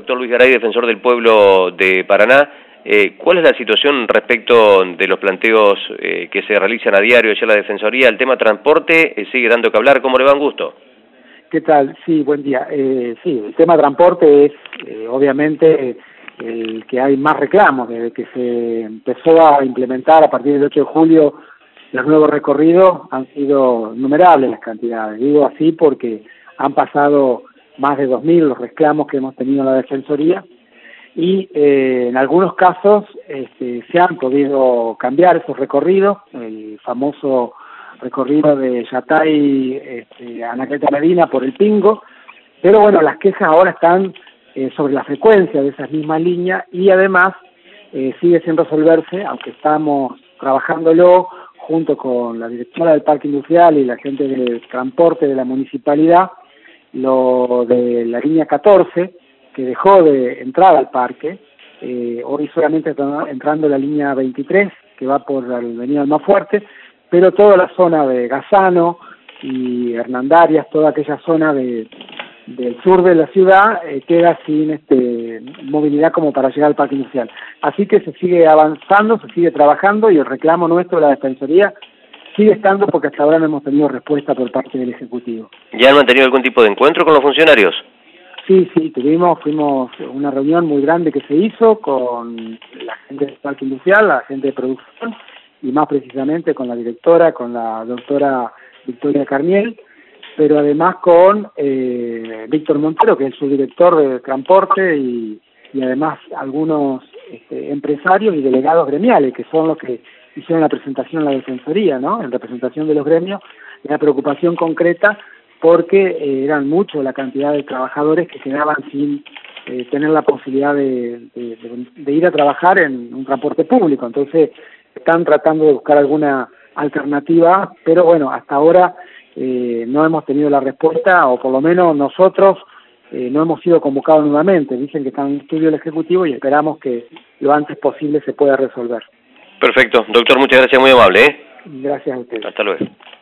doctor Luis Garay, defensor del pueblo de Paraná. ¿Cuál es la situación respecto de los planteos que se realizan a diario allá en la Defensoría? El tema transporte sigue dando que hablar. ¿Cómo le va? Un gusto. ¿Qué tal? Sí, buen día. Sí, el tema transporte es obviamente el que hay más reclamos. Desde que se empezó a implementar a partir del 8 de julio los nuevos recorridos han sido innumerables las cantidades. Digo así porque han pasado más de 2.000 los reclamos que hemos tenido en la Defensoría y en algunos casos se han podido cambiar esos recorridos, el famoso recorrido de Yatay a Anaqueta Medina por el Pingo, pero bueno, las quejas ahora están sobre la frecuencia de esas mismas líneas y además sigue sin resolverse, aunque estamos trabajándolo junto con la directora del Parque Industrial y la gente del transporte de la municipalidad, lo de la línea 14, que dejó de entrar al parque, hoy solamente está entrando la línea 23, que va por la avenida Almafuerte, pero toda la zona de Gazano y Hernandarias, toda aquella zona del sur de la ciudad, queda sin movilidad como para llegar al parque industrial. Así que se sigue avanzando, se sigue trabajando y el reclamo nuestro de la Defensoría sigue estando porque hasta ahora no hemos tenido respuesta por parte del Ejecutivo. ¿Ya han mantenido algún tipo de encuentro con los funcionarios? Sí, fuimos una reunión muy grande que se hizo con la gente del parque industrial, la gente de producción y más precisamente con la directora, con la doctora Victoria Carniel, pero además con Víctor Montero, que es su director de transporte y además algunos empresarios y delegados gremiales, que son los que hicieron la presentación en la Defensoría, ¿no? En representación de los gremios, la preocupación concreta porque eran mucho la cantidad de trabajadores que quedaban sin tener la posibilidad de ir a trabajar en un transporte público. Entonces están tratando de buscar alguna alternativa, pero bueno, hasta ahora no hemos tenido la respuesta, o por lo menos nosotros no hemos sido convocados nuevamente. Dicen que están en estudio el Ejecutivo y esperamos que lo antes posible se pueda resolver. Perfecto. Doctor, muchas gracias, muy amable. Gracias a ustedes. Hasta luego.